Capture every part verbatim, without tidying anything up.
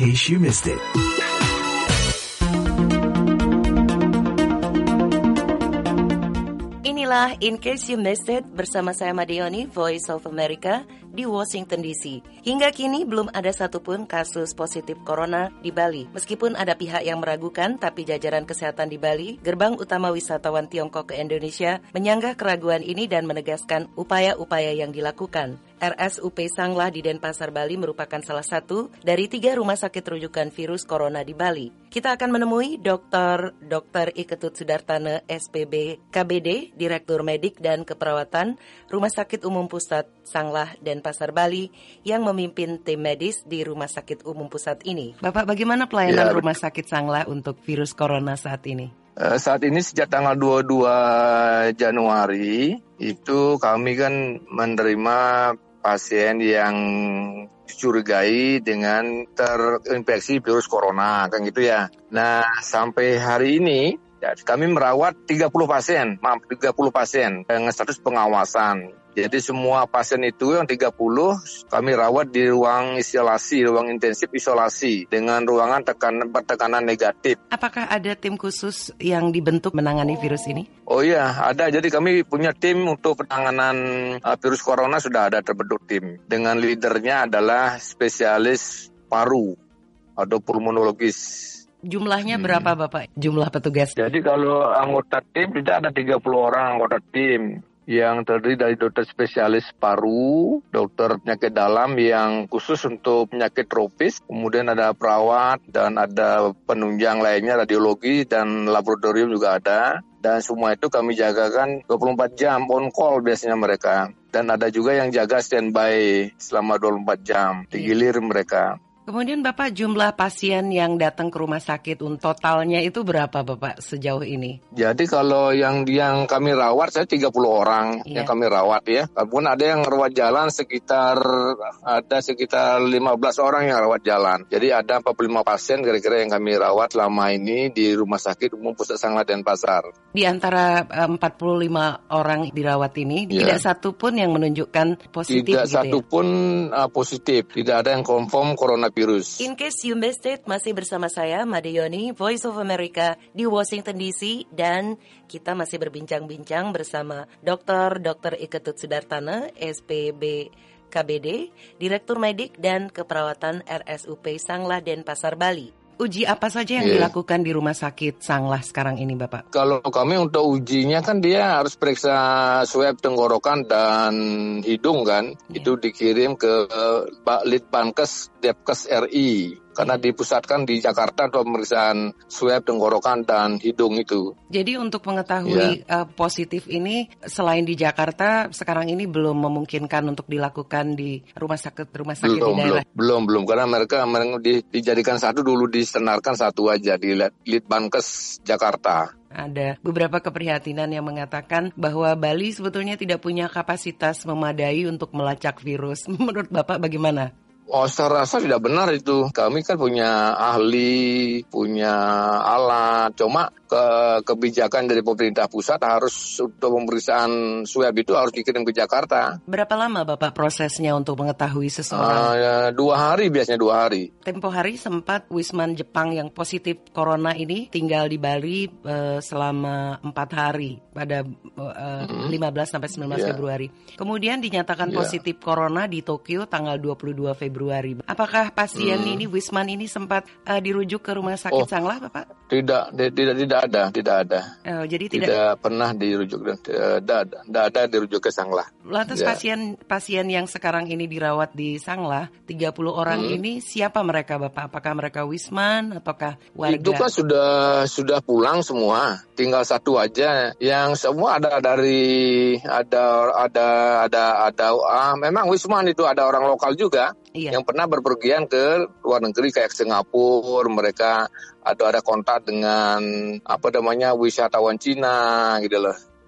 case you missed it. Inilah In Case You Missed It bersama saya Madioni, Voice of America di Washington D C. Hingga kini belum ada satupun kasus positif corona di Bali. Meskipun ada pihak yang meragukan, tapi jajaran kesehatan di Bali, gerbang utama wisatawan Tiongkok ke Indonesia, menyanggah keraguan ini dan menegaskan upaya-upaya yang dilakukan. R S U P Sanglah di Denpasar, Bali merupakan salah satu dari tiga rumah sakit rujukan virus corona di Bali. Kita akan menemui Dokter Dokter Iketut Sudartana S P B K B D, Direktur Medik dan Keperawatan Rumah Sakit Umum Pusat Sanglah Denpasar, Bali, yang memimpin tim medis di Rumah Sakit Umum Pusat ini. Bapak, bagaimana pelayanan ya, Rumah Sakit Sanglah untuk virus corona saat ini? Uh, saat ini sejak tanggal dua puluh dua Januari itu kami kan menerima pasien yang dicurigai dengan terinfeksi virus corona, kan gitu ya. Nah, sampai hari ini ya, kami merawat tiga puluh pasien, maaf tiga puluh pasien dengan status pengawasan. Jadi semua pasien itu yang tiga puluh kami rawat di ruang isolasi, ruang intensif isolasi dengan ruangan tekanan bertekanan negatif. Apakah ada tim khusus yang dibentuk menangani virus ini? Oh iya, ada. Jadi kami punya tim untuk penanganan uh, virus corona, sudah ada terbentuk tim. Dengan leadernya adalah spesialis paru atau pulmonologis. Jumlahnya hmm. berapa Bapak, jumlah petugas? Jadi kalau anggota tim tidak ada tiga puluh orang anggota tim yang terdiri dari dokter spesialis paru, dokter penyakit dalam yang khusus untuk penyakit tropis, kemudian ada perawat dan ada penunjang lainnya, radiologi dan laboratorium juga ada. Dan semua itu kami jagakan dua puluh empat jam on call biasanya mereka. Dan ada juga yang jaga standby selama dua puluh empat jam, digilir mereka. Kemudian Bapak, jumlah pasien yang datang ke rumah sakit totalnya itu berapa Bapak sejauh ini? Jadi kalau yang yang kami rawat saya tiga puluh orang iya. yang kami rawat ya. Walaupun ada yang rawat jalan sekitar ada sekitar lima belas orang yang rawat jalan. Jadi ada empat puluh lima pasien kira-kira yang kami rawat selama ini di Rumah Sakit Umum Pusat Sanglah Denpasar. Di antara empat puluh lima orang dirawat ini ya. Tidak satu pun yang menunjukkan positif. Tidak gitu satu ya? pun uh, positif. Tidak ada yang confirm coronavirus. In Case You Missed It masih bersama saya Madioni, Voice of America di Washington D C, dan kita masih berbincang-bincang bersama Dokter Dokter Iketut Sudartana S P B K B D, Direktur Medik dan Keperawatan R S U P Sanglah Denpasar, Bali. Uji apa saja yang yeah. dilakukan di Rumah Sakit Sanglah sekarang ini, Bapak? Kalau kami untuk ujinya kan dia harus periksa swab tenggorokan dan hidung kan. Yeah. Itu dikirim ke Pak Litbangkes Depkes R I. Karena dipusatkan di Jakarta untuk pemeriksaan swab tenggorokan dan hidung itu. Jadi untuk mengetahui yeah. uh, positif ini selain di Jakarta sekarang ini belum memungkinkan untuk dilakukan di rumah sakit rumah sakit belum, di daerah. Belum belum belum karena mereka, mereka di, dijadikan satu dulu disenarkan satu aja di Litbangkes Jakarta. Ada beberapa keprihatinan yang mengatakan bahwa Bali sebetulnya tidak punya kapasitas memadai untuk melacak virus. Menurut Bapak bagaimana? Oh, saya rasa tidak benar itu. Kami kan punya ahli, punya alat. Cuma ke kebijakan dari pemerintah pusat harus untuk pemeriksaan swab itu harus dikirim ke Jakarta. Berapa lama Bapak prosesnya untuk mengetahui seseorang? Uh, ya, dua hari biasanya dua hari. Tempo hari sempat Wisman Jepang yang positif corona ini tinggal di Bali uh, selama empat hari pada uh, hmm. lima belas sampai sembilan belas yeah. Februari. Kemudian dinyatakan yeah. positif corona di Tokyo tanggal dua puluh dua Februari. Apakah pasien hmm. ini Wisman ini sempat uh, dirujuk ke Rumah Sakit oh, Sanglah, Bapak? Tidak, tidak, tidak ada, tidak ada. Oh, jadi tidak, tidak pernah dirujuk, tidak ada, tidak ada dirujuk ke Sanglah. Lantas ya. pasien pasien yang sekarang ini dirawat di Sanglah, tiga puluh orang hmm. ini siapa mereka, Bapak? Apakah mereka Wisman ataukah warga? Itu kan sudah sudah pulang semua, tinggal satu aja. Yang semua ada dari ada ada ada ada ah, memang Wisman itu ada orang lokal juga. Iya. Yang pernah berpergian ke luar negeri kayak Singapura, mereka ada ada kontak dengan apa namanya wisatawan Cina gitu loh.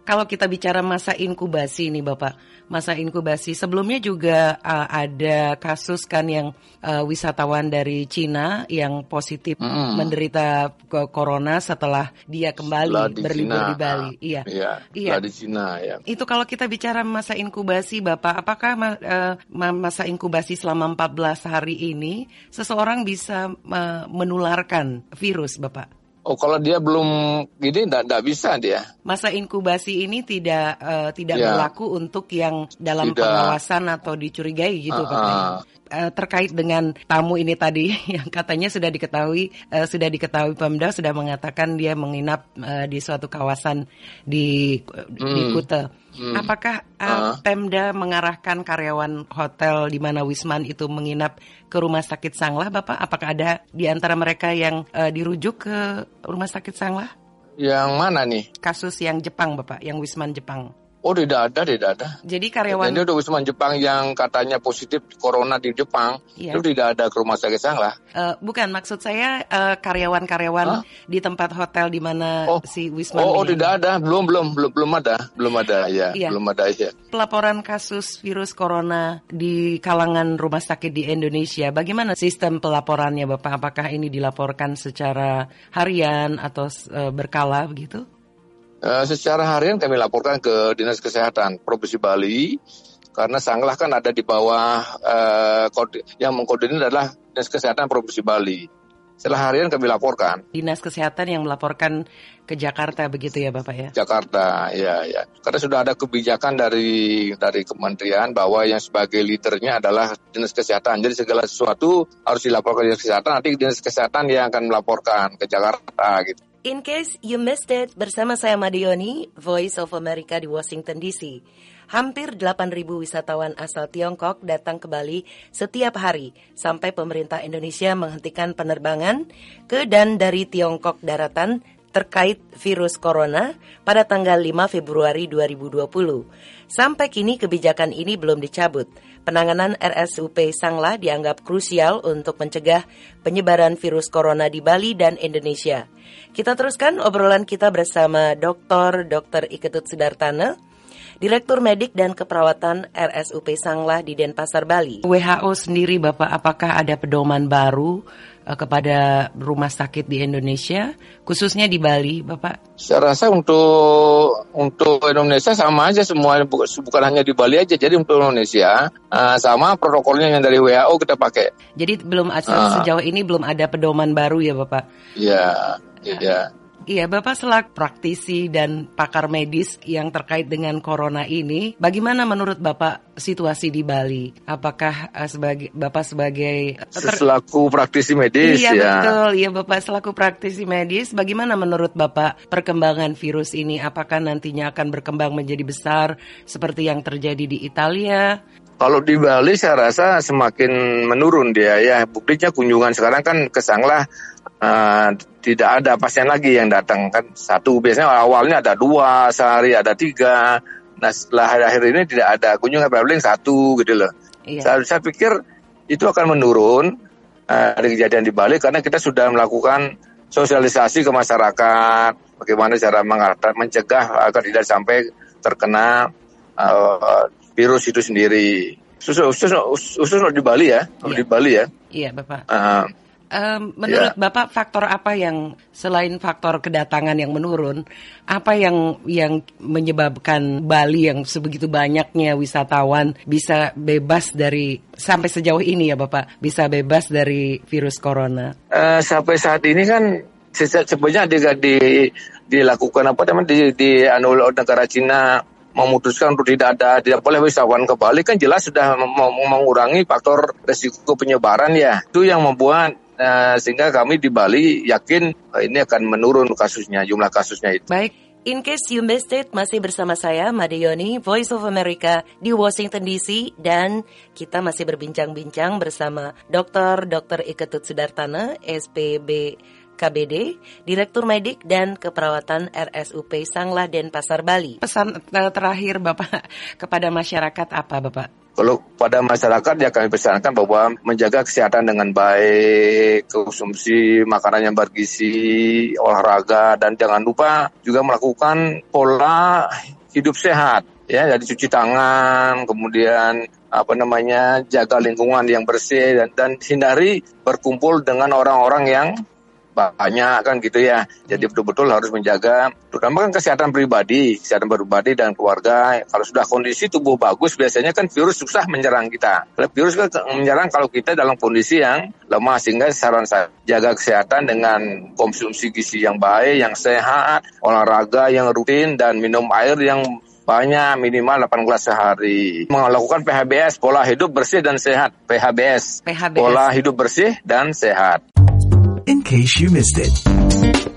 Kalau kita bicara masa inkubasi nih Bapak, masa inkubasi sebelumnya juga uh, ada kasus kan yang uh, wisatawan dari Cina yang positif mm. menderita corona setelah dia kembali di berlibur Cina. di Bali. Ah, iya, iya, iya. di Cina ya. Itu kalau kita bicara masa inkubasi Bapak, apakah uh, masa inkubasi selama empat belas hari ini seseorang bisa uh, menularkan virus Bapak? Oh, kalau dia belum gini, enggak bisa dia. Masa inkubasi ini tidak uh, tidak ya. berlaku untuk yang dalam tidak. pengawasan atau dicurigai gitu, uh, Pak. Uh, terkait dengan tamu ini tadi yang katanya sudah diketahui uh, sudah diketahui Pemda sudah mengatakan dia menginap uh, di suatu kawasan di hmm. di Kuta. Hmm. Apakah uh, uh. Pemda mengarahkan karyawan hotel di mana Wisman itu menginap ke Rumah Sakit Sanglah, Bapak? Apakah ada di antara mereka yang uh, dirujuk ke Rumah Sakit Sanglah? Yang mana nih? Kasus yang Jepang, Bapak, yang Wisman Jepang. Oh, tidak ada, tidak ada. Jadi karyawan... Ini udah Wisman Jepang yang katanya positif corona di Jepang, iya. Itu tidak ada ke Rumah Sakit Sanglah. Uh, bukan, maksud saya uh, karyawan-karyawan huh? di tempat hotel di mana oh. si Wisman... Oh, oh tidak ada, belum, belum, belum, belum ada, belum ada, ya, iya. belum ada, ya. Pelaporan kasus virus corona di kalangan rumah sakit di Indonesia, bagaimana sistem pelaporannya, Bapak? Apakah ini dilaporkan secara harian atau uh, berkala begitu? Uh, secara harian kami laporkan ke Dinas Kesehatan Provinsi Bali karena Sanglah kan ada di bawah uh, kode, yang mengkoordinir adalah Dinas Kesehatan Provinsi Bali. Setelah harian kami laporkan. Dinas Kesehatan yang melaporkan ke Jakarta begitu ya Bapak ya? Jakarta, ya ya. Karena sudah ada kebijakan dari dari kementerian bahwa yang sebagai leadernya adalah Dinas Kesehatan. Jadi segala sesuatu harus dilaporkan ke Dinas Kesehatan. Nanti Dinas Kesehatan yang akan melaporkan ke Jakarta gitu. In case you missed it, bersama saya Madioni, Voice of America di Washington D C. Hampir delapan ribu wisatawan asal Tiongkok datang ke Bali setiap hari sampai pemerintah Indonesia menghentikan penerbangan ke dan dari Tiongkok daratan terkait virus corona pada tanggal lima Februari dua ribu dua puluh. Sampai kini kebijakan ini belum dicabut. Penanganan R S U P Sanglah dianggap krusial untuk mencegah penyebaran virus corona di Bali dan Indonesia. Kita teruskan obrolan kita bersama Doktor Doktor Iketut Sudartana, Direktur Medik dan Keperawatan R S U P Sanglah di Denpasar, Bali. W H O sendiri, Bapak, apakah ada pedoman baru uh, kepada rumah sakit di Indonesia, khususnya di Bali, Bapak? Saya rasa untuk untuk Indonesia sama aja semua, bukan hanya di Bali aja. Jadi untuk Indonesia uh, sama protokolnya yang dari W H O kita pakai. Jadi belum uh. sejauh ini belum ada pedoman baru ya, Bapak? Iya, iya. Iya, Bapak selaku praktisi dan pakar medis yang terkait dengan corona ini, bagaimana menurut Bapak situasi di Bali? Apakah uh, sebagai Bapak sebagai ter- selaku praktisi medis iya, ya? Iya betul, iya Bapak selaku praktisi medis, bagaimana menurut Bapak perkembangan virus ini? Apakah nantinya akan berkembang menjadi besar seperti yang terjadi di Italia? Kalau di Bali saya rasa semakin menurun dia ya. Buktinya kunjungan sekarang kan ke Sanglah Uh, tidak ada pasien lagi yang datang kan satu, biasanya awalnya ada dua sehari, ada tiga. Nah setelah akhir ini tidak ada kunjungan, paling satu gitu loh. Iya. Saya, saya pikir itu akan menurun uh, dari kejadian di Bali karena kita sudah melakukan sosialisasi ke masyarakat bagaimana cara mengatasi, mencegah agar tidak sampai terkena uh, virus itu sendiri. Khusus khusus di Bali ya, iya. di Bali ya. Iya Bapak. Uh, Um, menurut ya. Bapak faktor apa yang selain faktor kedatangan yang menurun, apa yang yang menyebabkan Bali yang sebegitu banyaknya wisatawan bisa bebas dari sampai sejauh ini ya Bapak bisa bebas dari virus corona? Uh, sampai saat ini kan sebenarnya di, di, dilakukan apa namanya di, di anu negara Cina memutuskan untuk tidak ada tidak boleh wisatawan ke Bali kan jelas sudah mengurangi faktor resiko penyebaran ya. Itu yang membuat Uh, sehingga kami di Bali yakin uh, ini akan menurun kasusnya, jumlah kasusnya itu. Baik, in case you missed it, masih bersama saya Madioni, Voice of America di Washington D C, dan kita masih berbincang-bincang bersama Doktor Doktor Iketut Sudartana, S P B K B D, Direktur Medik dan Keperawatan R S U P Sanglah Denpasar, Bali. Pesan terakhir Bapak kepada masyarakat apa Bapak? Kalau pada masyarakat ya kami pesankan bahwa menjaga kesehatan dengan baik, konsumsi makanan yang bergizi, olahraga, dan jangan lupa juga melakukan pola hidup sehat. Ya, jadi cuci tangan, kemudian apa namanya jaga lingkungan yang bersih dan, dan hindari berkumpul dengan orang-orang yang banyak kan gitu ya. Jadi betul-betul harus menjaga, terutama kan kesehatan pribadi, kesehatan pribadi dan keluarga. Kalau sudah kondisi tubuh bagus, biasanya kan virus susah menyerang kita. Virus kan menyerang kalau kita dalam kondisi yang lemah, sehingga saran saya jaga kesehatan dengan konsumsi gizi yang baik, yang sehat, olahraga yang rutin dan minum air yang banyak, minimal delapan gelas sehari. Melakukan P H B S, pola hidup bersih dan sehat. P H B S, P H B S. Pola hidup bersih dan sehat. In case you missed it.